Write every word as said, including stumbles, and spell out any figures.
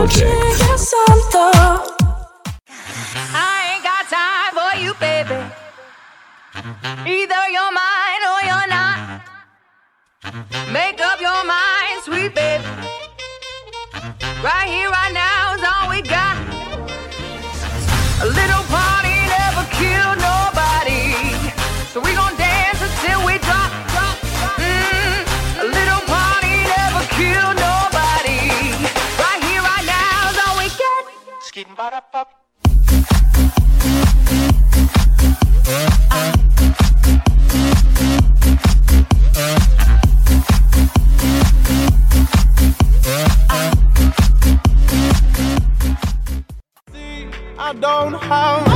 Project. I ain't got time for you, baby. Either you're mine or you're not. Make up your mind, sweet baby. Right here, right now is all we got. A little party never killed nobody, so we gon' dance until we drop, drop, drop. Mm, a little party never killed nobody. Right here, right now is all we got. Skidding ba da ba. I don't know how